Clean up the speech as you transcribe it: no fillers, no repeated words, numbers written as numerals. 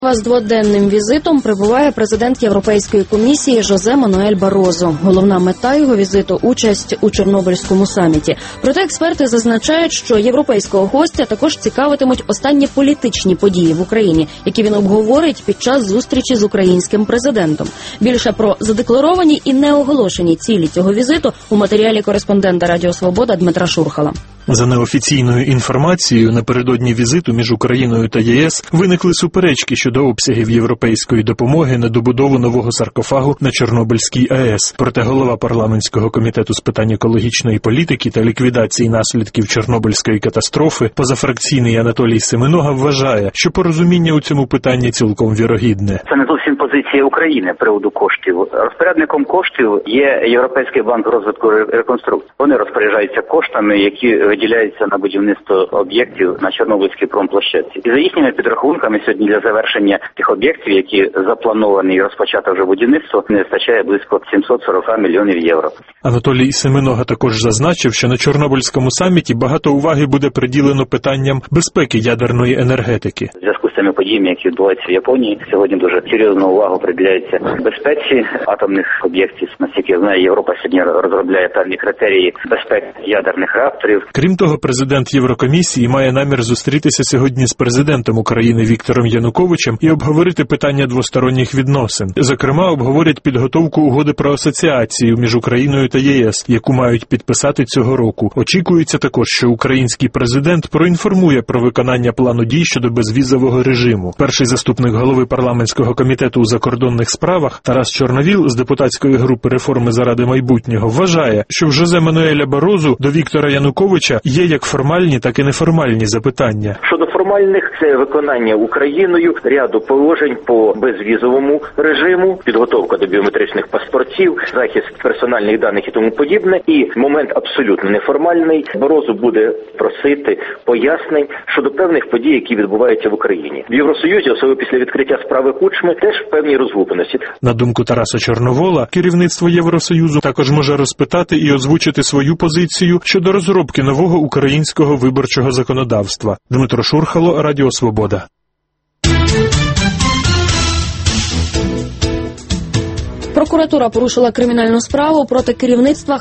З дводенним візитом прибуває президент Європейської комісії Жозе Мануель Барозо. Головна мета його візиту – участь у Чорнобильському саміті. Проте експерти зазначають, що європейського гостя також цікавитимуть останні політичні події в Україні, які він обговорить під час зустрічі з українським президентом. Більше про задекларовані і неоголошені цілі цього візиту у матеріалі кореспондента Радіо Свобода Дмитра Шурхала. За неофіційною інформацією, напередодні візиту між Україною та ЄС виникли суперечки щодо обсягів європейської допомоги на добудову нового саркофагу на Чорнобильській АЕС. Проте голова парламентського комітету з питань екологічної політики та ліквідації наслідків Чорнобильської катастрофи, позафракційний Анатолій Семенога, вважає, що порозуміння у цьому питанні цілком вірогідне. Це не зовсім позиція України з приводу коштів. Розпорядником коштів є Європейський банк розвитку і реконструкції. Вони розпоряджаються коштами, які виділяються на будівництво об'єктів на Чорнобильській промплощадці. І за їхніми підрахунками сьогодні для завершення тих об'єктів, які заплановані і розпочато вже будівництво, не вистачає близько 740 мільйонів євро. Анатолій Семенога також зазначив, що на Чорнобильському саміті багато уваги буде приділено питанням безпеки ядерної енергетики. В зв'язку з цими подіями, які відбуваються в Японії, сьогодні дуже серйозна увага приділяється безпеці атомних об'єктів. Наскільки я знаю, Європа сьогодні розробляє певні критерії безпеки ядерних реакторів. Крім того, президент Єврокомісії має намір зустрітися сьогодні з президентом України Віктором Януковичем і обговорити питання двосторонніх відносин. Зокрема, обговорять підготовку угоди про асоціацію між Україною та ЄС, яку мають підписати цього року. Очікується також, що український президент проінформує про виконання плану дій щодо безвізового режиму. Перший заступник голови парламентського комітету у закордонних справах Тарас Чорновіл з депутатської групи «Реформи заради майбутнього» вважає, що в Жозе Мануеля Барозу до Віктора Януковича є як формальні, так і неформальні запитання. Щодо формальних, це виконання Україною ряду положень по безвізовому режиму, підготовка до біометричних паспортів, захист персональних даних і тому подібне. І момент абсолютно неформальний. Барозу буде просити пояснень щодо певних подій, які відбуваються в Україні. В Євросоюзі, особливо після відкриття справи Кучми, теж певні розгубленості. На думку Тараса Чорновола, керівництво Євросоюзу також може розпитати і озвучити свою позицію щодо розробки нового українського виборчого законодавства. Дмитро Шурхало, Радіо Свобода. Прокуратура порушила кримінальну справу проти керівництва